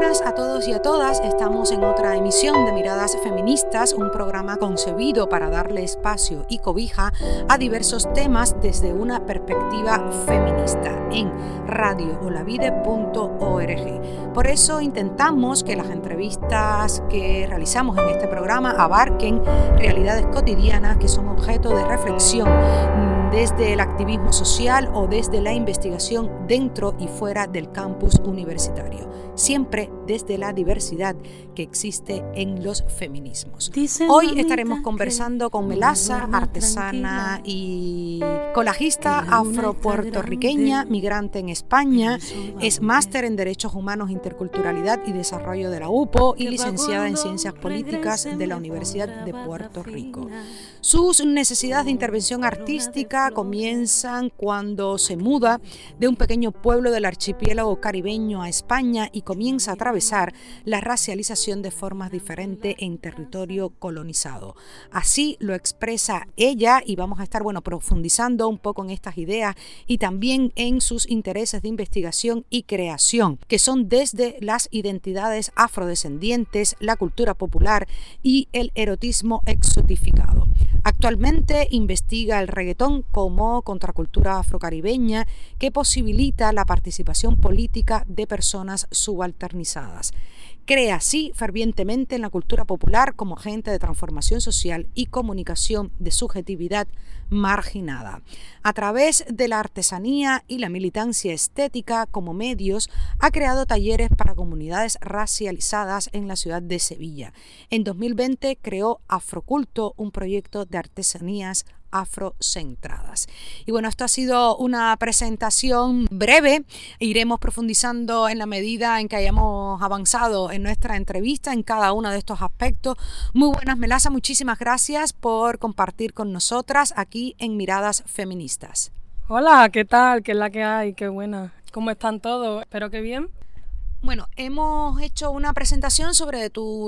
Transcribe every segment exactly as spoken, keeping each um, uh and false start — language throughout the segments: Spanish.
buenas a todos y a todas. Estamos en otra emisión de Miradas Feministas, un programa concebido para darle espacio y cobija a diversos temas desde una perspectiva feminista en radio olavide punto org. Por eso intentamos que las entrevistas que realizamos en este programa abarquen realidades cotidianas que son objeto de reflexión desde el activismo social o desde la investigación dentro y fuera del campus universitario, siempre desde la diversidad que existe en los feminismos. Hoy estaremos conversando con Melasa, artesana y colajista afropuertorriqueña, migrante en España, es máster en Derechos Humanos, Interculturalidad y Desarrollo de la U P O y licenciada en Ciencias Políticas de la Universidad de Puerto Rico. Sus necesidades de intervención artística comienzan cuando se muda de un pequeño pueblo del archipiélago caribeño a España y comienza a atravesar la racialización de formas diferentes en territorio colonizado. Así lo expresa ella y vamos a estar bueno, profundizando un poco en estas ideas y también en sus intereses de investigación y creación, que son desde las identidades afrodescendientes, la cultura popular y el erotismo exotificado. Actualmente investiga el reggaetón como contracultura afrocaribeña que posibilita la participación política de personas subalternizadas. Cree así fervientemente en la cultura popular como agente de transformación social y comunicación de subjetividad marginada. A través de la artesanía y la militancia estética como medios, ha creado talleres para comunidades racializadas en la ciudad de Sevilla. En dos mil veinte creó Afroculto, un proyecto de artesanías afrocentradas. Y bueno, esto ha sido una presentación breve. Iremos profundizando en la medida en que hayamos avanzado en nuestra entrevista en cada uno de estos aspectos. Muy buenas, Melasa, muchísimas gracias por compartir con nosotras aquí en Miradas Feministas. Hola, ¿qué tal? ¿Qué es la que hay? Qué buena. ¿Cómo están todos? Espero que bien. Bueno, hemos hecho una presentación sobre tu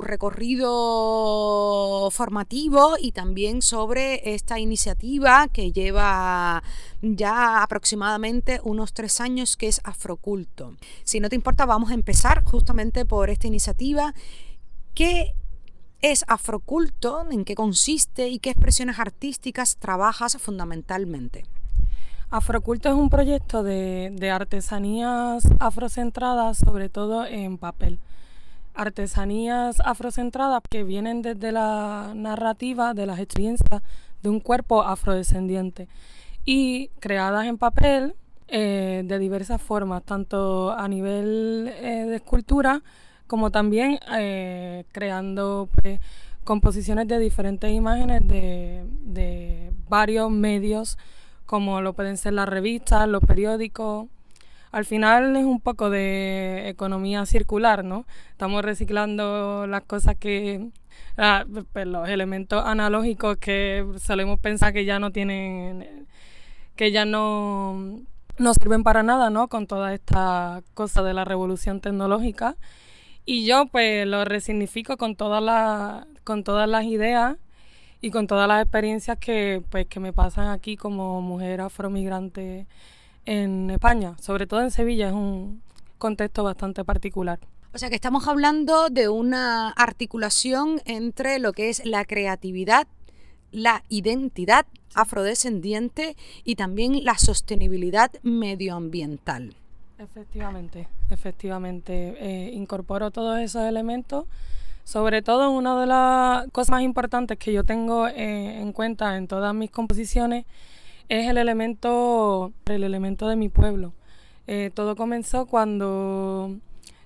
recorrido formativo y también sobre esta iniciativa que lleva ya aproximadamente unos tres años, que es Afroculto. Si no te importa, vamos a empezar justamente por esta iniciativa. ¿Qué es Afroculto? ¿En qué consiste? ¿Y qué expresiones artísticas trabajas fundamentalmente? Afroculto es un proyecto de, de artesanías afrocentradas, sobre todo en papel. Artesanías afrocentradas que vienen desde la narrativa de las experiencias de un cuerpo afrodescendiente y creadas en papel eh, de diversas formas, tanto a nivel eh, de escultura como también eh, creando pues, composiciones de diferentes imágenes de, de varios medios, como lo pueden ser las revistas, los periódicos. Al final es un poco de economía circular, ¿no? Estamos reciclando las cosas que, ah, pues los elementos analógicos que solemos pensar que ya no tienen, que ya no, no sirven para nada, ¿no? Con toda esta cosa de la revolución tecnológica. Y yo pues lo resignifico con todas las, con todas las ideas y con todas las experiencias que, pues, que me pasan aquí como mujer afromigrante en España. Sobre todo en Sevilla, es un contexto bastante particular. O sea que estamos hablando de una articulación entre lo que es la creatividad, la identidad afrodescendiente y también la sostenibilidad medioambiental. Efectivamente, efectivamente. Eh, incorporo todos esos elementos. Sobre todo, una de las cosas más importantes que yo tengo eh, en cuenta en todas mis composiciones es el elemento, el elemento de mi pueblo. Eh, todo comenzó cuando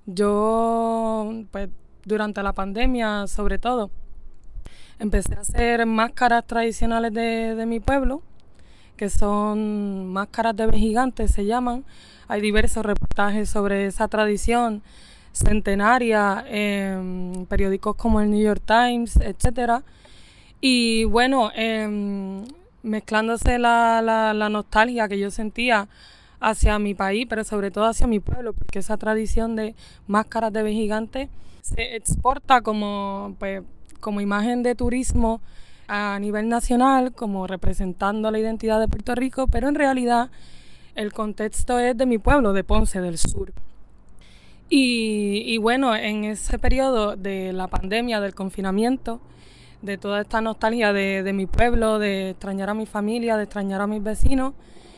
yo, pues, durante la pandemia, sobre todo, empecé a hacer máscaras tradicionales de, de mi pueblo, que son máscaras de gigantes, se llaman. Hay diversos reportajes sobre esa tradición centenaria en periódicos como el New York Times, etcétera. Y bueno, eh, mezclándose la, la, la nostalgia que yo sentía hacia mi país, pero sobre todo hacia mi pueblo, porque esa tradición de máscaras de gigante se exporta como, pues, como imagen de turismo a nivel nacional, como representando la identidad de Puerto Rico, pero en realidad el contexto es de mi pueblo, de Ponce, del sur. Y, y bueno, en ese periodo de la pandemia, del confinamiento, de toda esta nostalgia de, de mi pueblo, de extrañar a mi familia, de extrañar a mis vecinos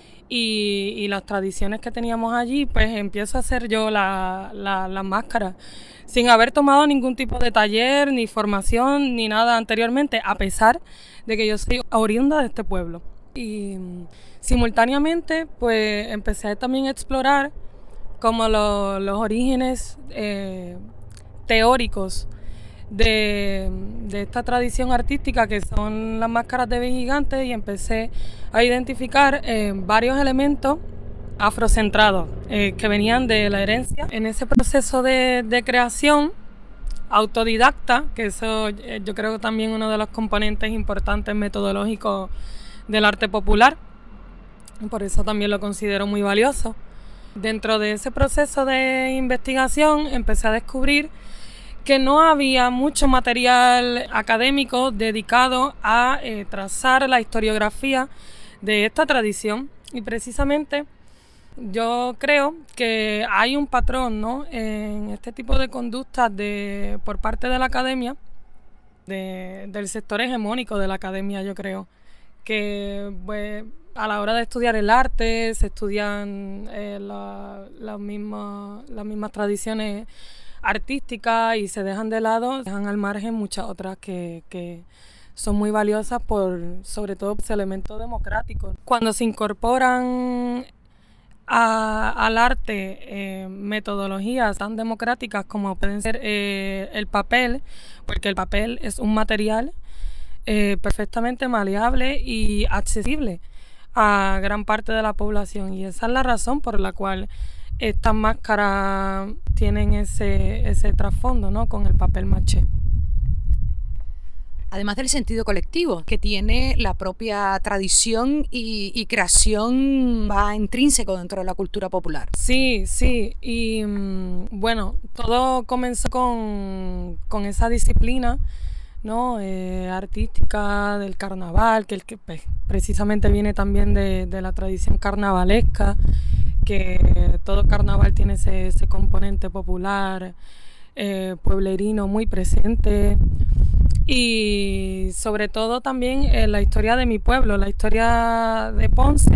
y, y las tradiciones que teníamos allí, pues empiezo a hacer yo la, la, las máscaras, sin haber tomado ningún tipo de taller, ni formación, ni nada anteriormente, a pesar de que yo soy oriunda de este pueblo. Y simultáneamente, pues empecé también a explorar como lo, los orígenes eh, teóricos de, de esta tradición artística que son las máscaras de gigantes, y empecé a identificar eh, varios elementos afrocentrados eh, que venían de la herencia. En ese proceso de, de creación autodidacta, que eso eh, yo creo que también uno de los componentes importantes metodológicos del arte popular, por eso también lo considero muy valioso. Dentro de ese proceso de investigación empecé a descubrir que no había mucho material académico dedicado a eh, trazar la historiografía de esta tradición, y precisamente yo creo que hay un patrón, ¿no?, en este tipo de conductas de, por parte de la academia, de, del sector hegemónico de la academia, yo creo, que pues, a la hora de estudiar el arte se estudian eh, la, la misma, las mismas tradiciones artísticas y se dejan de lado, dejan al margen muchas otras que, que son muy valiosas por, sobre todo, ese elemento democrático. Cuando se incorporan a, al arte eh, metodologías tan democráticas como pueden ser eh, el papel, porque el papel es un material eh, perfectamente maleable y accesible a gran parte de la población, y esa es la razón por la cual estas máscaras tienen ese, ese trasfondo, ¿no?, con el papel maché. Además del sentido colectivo que tiene la propia tradición y, y creación, va intrínseco dentro de la cultura popular. Sí, sí, y bueno, todo comenzó con, con esa disciplina, ¿no?, eh, artística del carnaval, que, el que pues, precisamente viene también de, de la tradición carnavalesca, que todo carnaval tiene ese, ese componente popular, eh, pueblerino muy presente, y sobre todo también eh, la historia de mi pueblo, la historia de Ponce,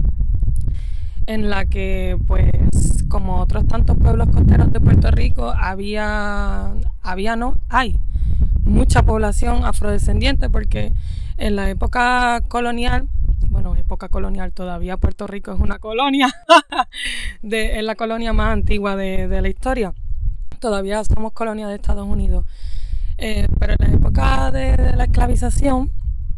en la que, pues, como otros tantos pueblos costeros de Puerto Rico, había, había no, hay mucha población afrodescendiente, porque en la época colonial, bueno, época colonial, todavía Puerto Rico es una colonia, de, es la colonia más antigua de, de la historia, todavía somos colonia de Estados Unidos, eh, pero en la época de, de la esclavización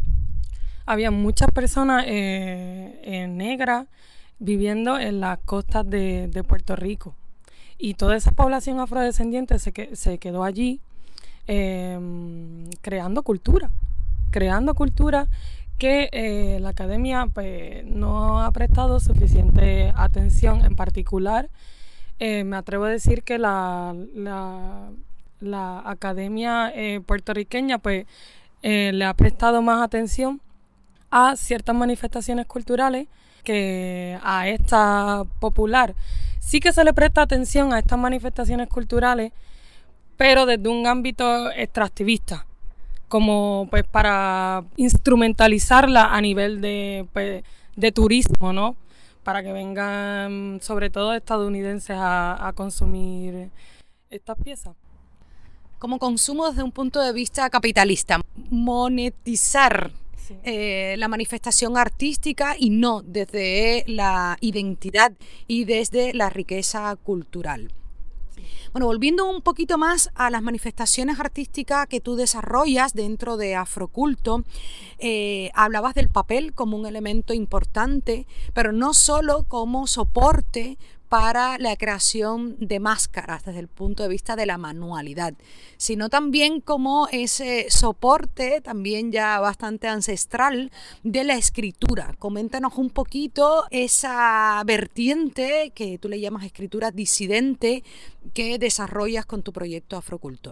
había muchas personas eh, eh, negras viviendo en las costas de, de Puerto Rico, y toda esa población afrodescendiente se, que, se quedó allí eh, creando cultura, creando cultura que eh, la academia pues, no ha prestado suficiente atención. En particular, eh, me atrevo a decir que la, la, la academia eh, puertorriqueña pues, eh, le ha prestado más atención a ciertas manifestaciones culturales que a esta popular. Sí que se le presta atención a estas manifestaciones culturales, pero desde un ámbito extractivista, como pues para instrumentalizarla a nivel de, pues, de turismo, ¿no?, para que vengan sobre todo estadounidenses a, a consumir estas piezas. Como consumo desde un punto de vista capitalista, monetizar sí. eh, la manifestación artística y no desde la identidad y desde la riqueza cultural. Bueno, volviendo un poquito más a las manifestaciones artísticas que tú desarrollas dentro de Afroculto, eh, hablabas del papel como un elemento importante, pero no solo como soporte para la creación de máscaras desde el punto de vista de la manualidad, sino también como ese soporte también ya bastante ancestral de la escritura. Coméntanos un poquito esa vertiente que tú le llamas escritura disidente que desarrollas con tu proyecto Afroculto.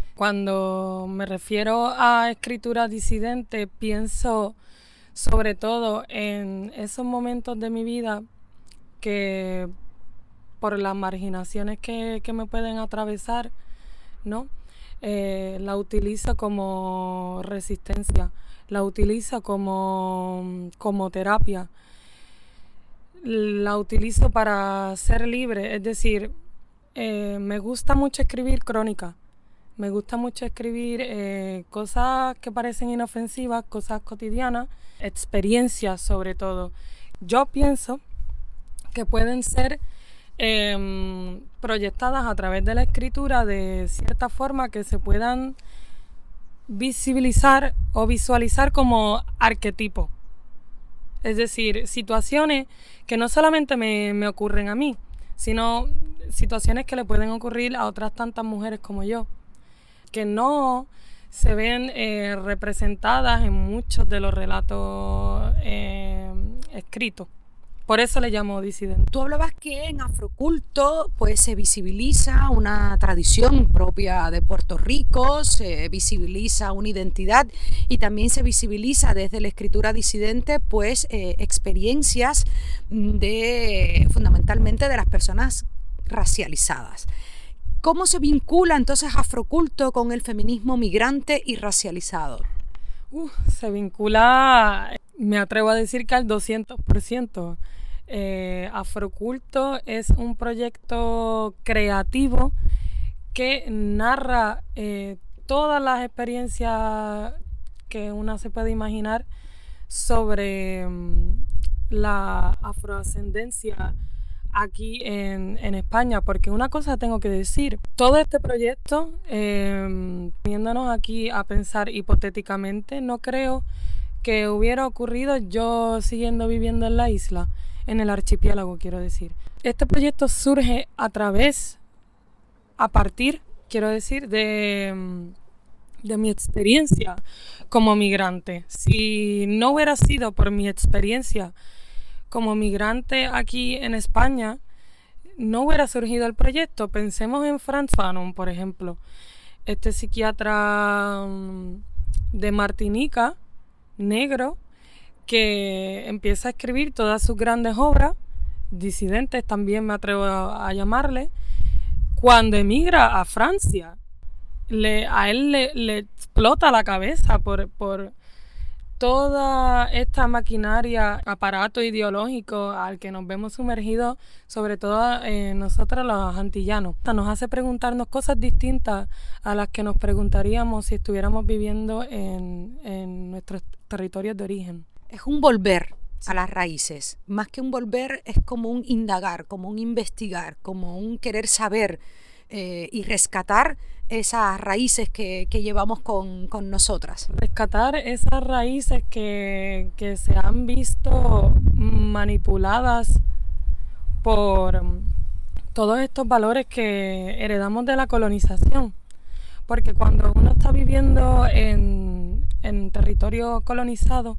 Cuando me refiero a escritura disidente, pienso sobre todo en esos momentos de mi vida que por las marginaciones que, que me pueden atravesar, ¿no? Eh, la utilizo como resistencia, la utilizo como, como terapia, la utilizo para ser libre, es decir, eh, me gusta mucho escribir crónica, me gusta mucho escribir eh, cosas que parecen inofensivas, cosas cotidianas, experiencias sobre todo. Yo pienso que pueden ser eh, proyectadas a través de la escritura de cierta forma que se puedan visibilizar o visualizar como arquetipos. Es decir, situaciones que no solamente me, me ocurren a mí, sino situaciones que le pueden ocurrir a otras tantas mujeres como yo, que no se ven eh, representadas en muchos de los relatos eh, escritos. Por eso le llamo disidente. Tú hablabas que en Afroculto pues se visibiliza una tradición propia de Puerto Rico, se visibiliza una identidad y también se visibiliza desde la escritura disidente pues eh, experiencias de fundamentalmente de las personas racializadas. ¿Cómo se vincula entonces Afroculto con el feminismo migrante y racializado? Uh, se vincula, me atrevo a decir que al doscientos por ciento. Eh, Afroculto es un proyecto creativo que narra eh, todas las experiencias que una se puede imaginar sobre um, la afroascendencia aquí en, en España, porque una cosa tengo que decir, todo este proyecto, eh, viéndonos aquí a pensar hipotéticamente, no creo que hubiera ocurrido yo siguiendo viviendo en la isla, en el archipiélago quiero decir. Este proyecto surge a través, a partir, quiero decir, de, de mi experiencia como migrante. Si no hubiera sido por mi experiencia como migrante aquí en España, no hubiera surgido el proyecto. Pensemos en Frantz Fanon, por ejemplo, este psiquiatra de Martinica, negro, que empieza a escribir todas sus grandes obras, disidentes también me atrevo a, a llamarle, cuando emigra a Francia. Le, a él le, le explota la cabeza por, por toda esta maquinaria, aparato ideológico al que nos vemos sumergidos, sobre todo eh, nosotros los antillanos. Nos hace preguntarnos cosas distintas a las que nos preguntaríamos si estuviéramos viviendo en, en nuestros territorios de origen. Es un volver a las raíces, más que un volver es como un indagar, como un investigar, como un querer saber eh, y rescatar esas raíces que, que llevamos con, con nosotras. Rescatar esas raíces que, que se han visto manipuladas por todos estos valores que heredamos de la colonización. Porque cuando uno está viviendo en, en territorio colonizado,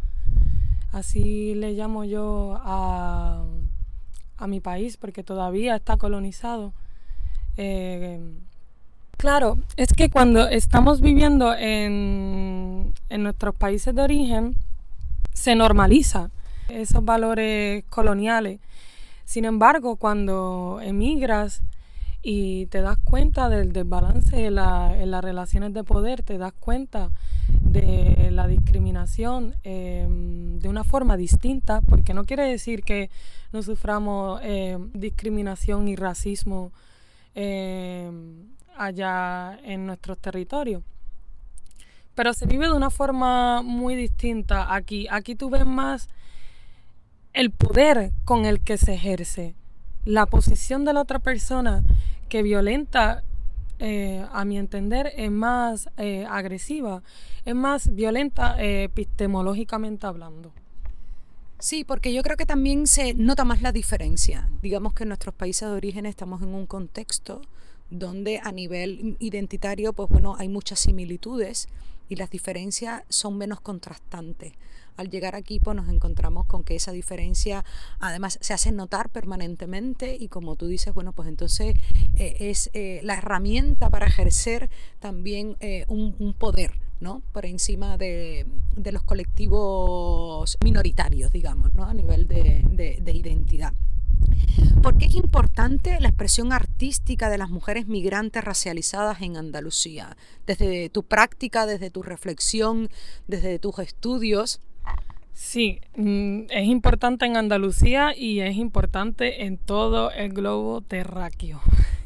así le llamo yo a, a mi país, porque todavía está colonizado. Eh, claro, es que cuando estamos viviendo en, en nuestros países de origen, se normaliza esos valores coloniales. Sin embargo, cuando emigras y te das cuenta del desbalance en, la, en las relaciones de poder, te das cuenta de la discriminación eh, de una forma distinta, porque no quiere decir que no suframos eh, discriminación y racismo eh, allá en nuestros territorios, pero se vive de una forma muy distinta aquí. Aquí tú ves más el poder con el que se ejerce, la posición de la otra persona que violenta, eh, a mi entender, es más eh, agresiva, es más violenta eh, epistemológicamente hablando. Sí, porque yo creo que también se nota más la diferencia. Digamos que en nuestros países de origen estamos en un contexto donde a nivel identitario, pues bueno, hay muchas similitudes y las diferencias son menos contrastantes. Al llegar aquí pues nos encontramos con que esa diferencia además se hace notar permanentemente y como tú dices, bueno, pues entonces eh, es eh, la herramienta para ejercer también eh, un, un poder, ¿no? Por encima de, de los colectivos minoritarios, digamos, ¿no? A nivel de, de, de identidad. por qué es importante la expresión artística de las mujeres migrantes racializadas en Andalucía? Desde tu práctica, desde tu reflexión, desde tus estudios. Sí, es importante en Andalucía y es importante en todo el globo terráqueo.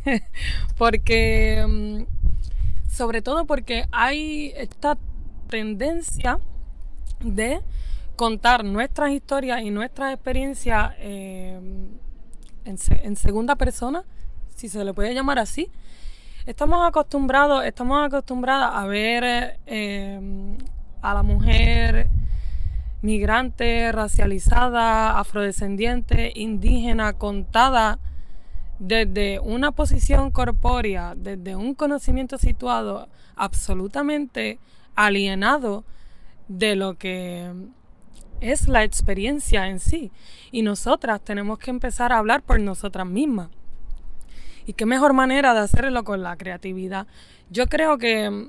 Porque, sobre todo porque hay esta tendencia de contar nuestras historias y nuestras experiencias eh, en, en segunda persona, si se le puede llamar así. Estamos acostumbrados, estamos acostumbradas a ver eh, a la mujer migrante, racializada, afrodescendiente, indígena, contada desde una posición corpórea, desde un conocimiento situado absolutamente alienado de lo que es la experiencia en sí. Y nosotras tenemos que empezar a hablar por nosotras mismas. Y qué mejor manera de hacerlo con la creatividad. Yo creo que,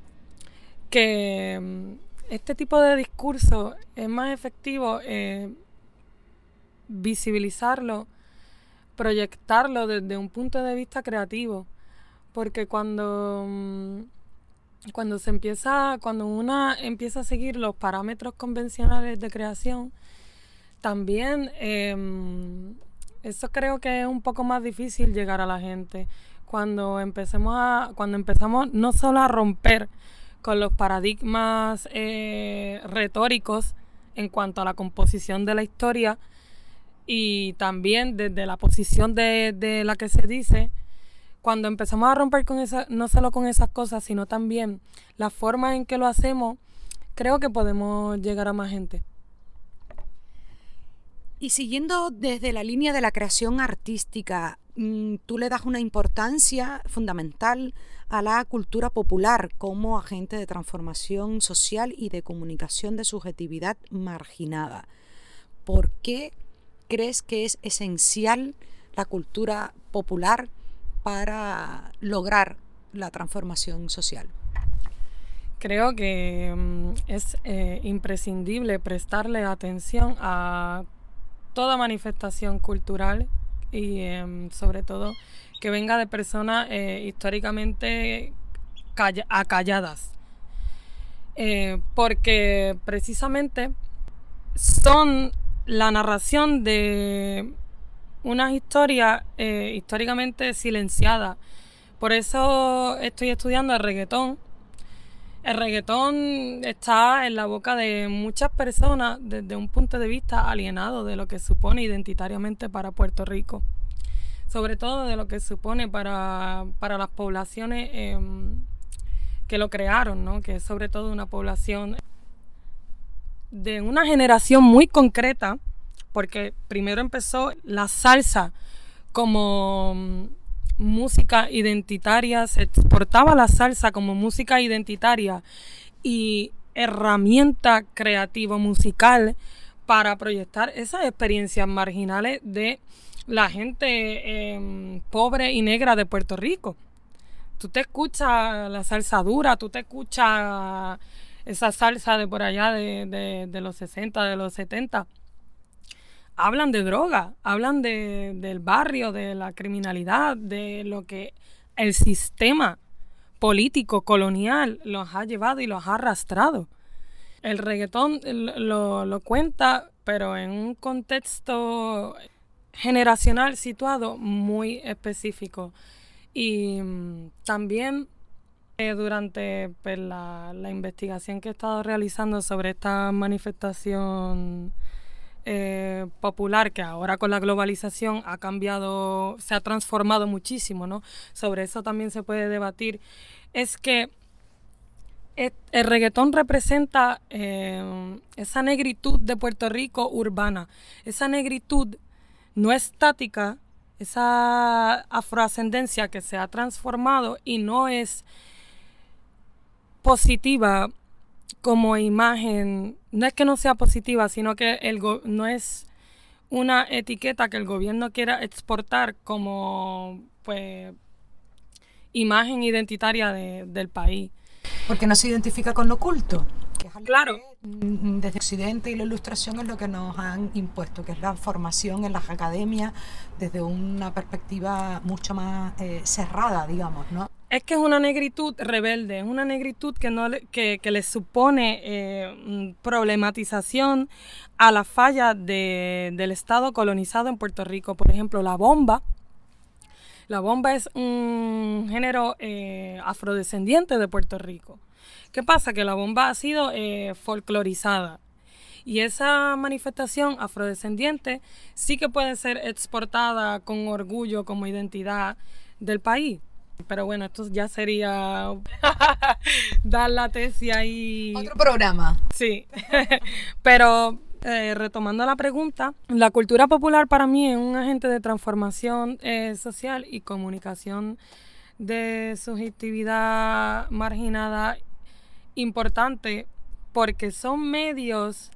que este tipo de discurso es más efectivo eh, visibilizarlo, proyectarlo desde un punto de vista creativo. Porque cuando, cuando se empieza, cuando una empieza a seguir los parámetros convencionales de creación, también eh, eso creo que es un poco más difícil llegar a la gente. Cuando empecemos a, cuando empezamos no solo a romper con los paradigmas eh, retóricos en cuanto a la composición de la historia y también desde la posición de, de la que se dice, cuando empezamos a romper con esa, no solo con esas cosas, sino también la forma en que lo hacemos, creo que podemos llegar a más gente. Y siguiendo desde la línea de la creación artística, tú le das una importancia fundamental a la cultura popular como agente de transformación social y de comunicación de subjetividad marginada. ¿Por qué crees que es esencial la cultura popular para lograr la transformación social? Creo que um, es eh, imprescindible prestarle atención a toda manifestación cultural y eh, sobre todo que venga de personas eh, históricamente calla- acalladas. Eh, porque precisamente son la narración de unas historias eh, históricamente silenciadas. Por eso estoy estudiando el reggaetón. El reggaetón está en la boca de muchas personas desde un punto de vista alienado de lo que supone identitariamente para Puerto Rico. Sobre todo de lo que supone para, para las poblaciones eh, que lo crearon, ¿no? Que es sobre todo una población de una generación muy concreta, porque primero empezó la salsa como música identitaria, se exportaba la salsa como música identitaria y herramienta creativo-musical para proyectar esas experiencias marginales de la gente eh, pobre y negra de Puerto Rico. Tú te escuchas la salsa dura, tú te escuchas esa salsa de por allá de, de, de los sesenta, de los setenta. Hablan de droga, hablan de, del barrio, de la criminalidad, de lo que el sistema político colonial los ha llevado y los ha arrastrado. El reggaetón lo, lo cuenta, pero en un contexto generacional situado muy específico. Y um, también eh, durante pues, la, la investigación que he estado realizando sobre esta manifestación Eh, popular, que ahora con la globalización ha cambiado, se ha transformado muchísimo, ¿no? Sobre eso también se puede debatir. Es que el, el reggaetón representa eh, esa negritud de Puerto Rico urbana, esa negritud no estática, esa afroascendencia que se ha transformado y no es positiva como imagen. No es que no sea positiva, sino que el go- no es una etiqueta que el gobierno quiera exportar como pues imagen identitaria de, del país. Porque no se identifica con lo culto. que es algo Claro. que mm, desde Occidente y la Ilustración es lo que nos han impuesto, que es la formación en las academias desde una perspectiva mucho más eh, cerrada, digamos, ¿no? Es que es una negritud rebelde, es una negritud que, no le, que, que le supone eh, problematización a la falla de, del Estado colonizado en Puerto Rico. Por ejemplo, la bomba. La bomba es un género eh, afrodescendiente de Puerto Rico. ¿Qué pasa? Que la bomba ha sido eh, folclorizada. Y esa manifestación afrodescendiente sí que puede ser exportada con orgullo como identidad del país. Pero bueno, esto ya sería dar la tesis ahí. Otro programa. Sí, pero eh, retomando la pregunta, la cultura popular para mí es un agente de transformación eh, social y comunicación de subjetividad marginada importante, porque son medios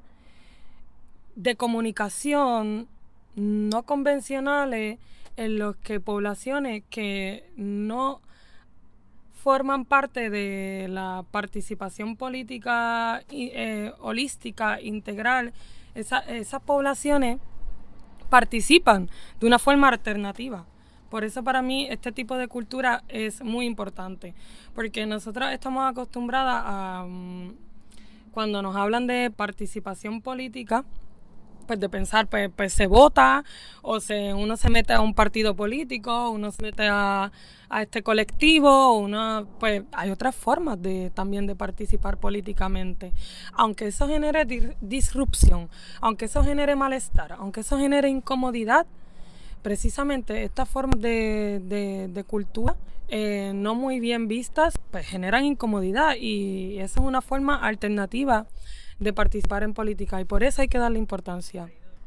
de comunicación no convencionales en los que poblaciones que no forman parte de la participación política eh, holística, integral, esa, esas poblaciones participan de una forma alternativa. Por eso para mí este tipo de cultura es muy importante, porque nosotros estamos acostumbradas a, um, cuando nos hablan de participación política, pues de pensar, pues, pues se vota, o se, uno se mete a un partido político, uno se mete a, a este colectivo, uno, pues hay otras formas de, también de participar políticamente. Aunque eso genere dis- disrupción, aunque eso genere malestar, aunque eso genere incomodidad, precisamente estas formas de, de, de cultura eh, no muy bien vistas, pues generan incomodidad, y esa es una forma alternativa de participar en política, y por eso hay que darle importancia.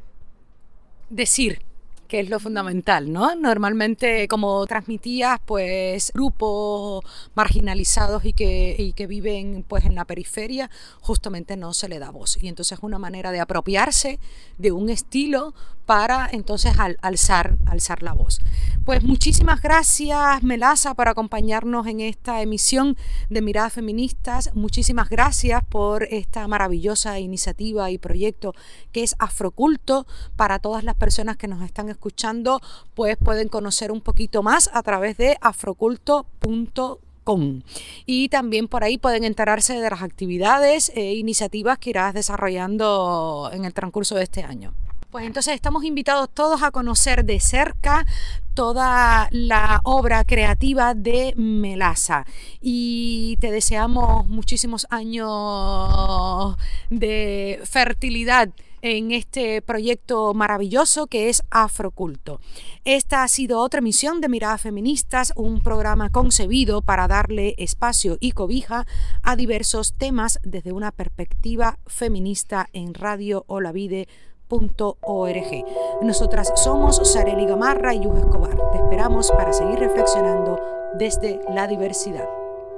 Decir, que es lo fundamental, ¿no? Normalmente, como transmitías, pues grupos marginalizados y que, y que viven pues en la periferia, justamente no se le da voz. Y entonces es una manera de apropiarse de un estilo para entonces al, alzar, alzar la voz. Pues muchísimas gracias, Melasa, por acompañarnos en esta emisión de Miradas Feministas. Muchísimas gracias por esta maravillosa iniciativa y proyecto que es Afroculto. Para todas las personas que nos están escuchando, pues pueden conocer un poquito más a través de afroculto punto com. Y también por ahí pueden enterarse de las actividades e iniciativas que irás desarrollando en el transcurso de este año. Pues entonces estamos invitados todos a conocer de cerca toda la obra creativa de Melasa, y te deseamos muchísimos años de fertilidad en este proyecto maravilloso que es Afroculto. Esta ha sido otra emisión de Miradas Feministas, un programa concebido para darle espacio y cobija a diversos temas desde una perspectiva feminista en Radio Olavide punto org. Nosotras somos Sareli Gamarra y Yuge Escobar. Te esperamos para seguir reflexionando desde la diversidad.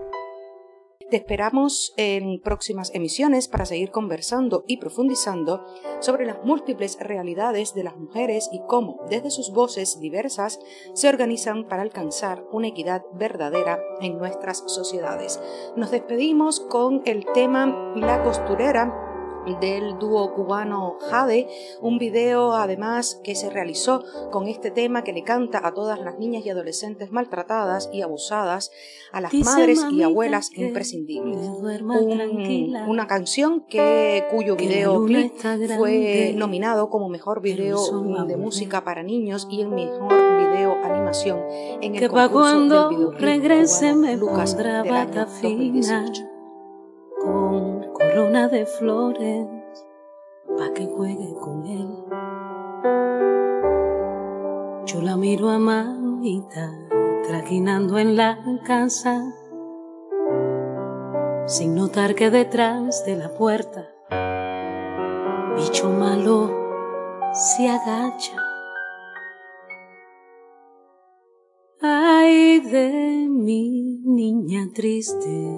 Te esperamos en próximas emisiones para seguir conversando y profundizando sobre las múltiples realidades de las mujeres y cómo, desde sus voces diversas, se organizan para alcanzar una equidad verdadera en nuestras sociedades. Nos despedimos con el tema La Costurera del dúo cubano Jade, un video además que se realizó con este tema que le canta a todas las niñas y adolescentes maltratadas y abusadas, a las Dice madres y mamita abuelas que imprescindibles. duerma Un, tranquila, una canción que, cuyo que la videoclip luna está grande, fue nominado como mejor video eso va a de volver. música para niños y el mejor video animación en el que pa' concurso cuando del videoclip regrese cubano me Lucas pondrá del año bata dos mil dieciocho. fina con corona de flores pa' que juegue con él. Yo la miro a mamita traquinando en la casa, sin notar que detrás de la puerta bicho malo se agacha. Ay de mi niña triste,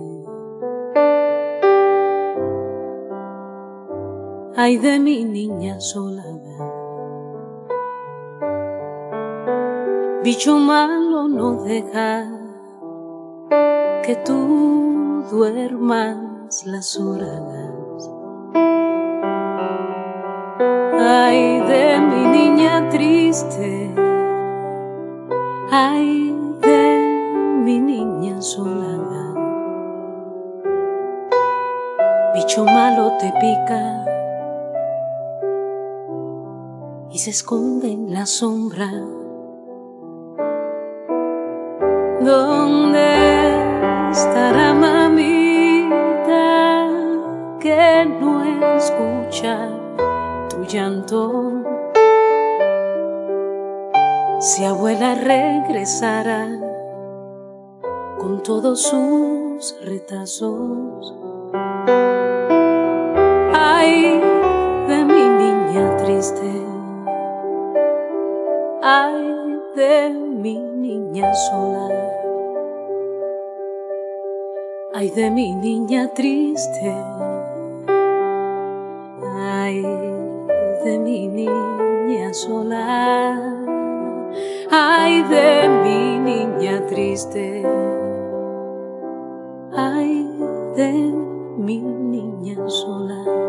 ay de mi niña sola, bicho malo no deja que tú duermas las horas. Ay de mi niña triste, ay de mi niña sola. Bicho malo te pica y se esconde en la sombra. ¿Dónde estará mamita que no escucha tu llanto? Si abuela regresara con todos sus retazos. Ay de mi niña triste, ay de mi niña sola, ay de mi niña triste, ay de mi niña sola, ay de mi niña triste, ay de mi niña sola.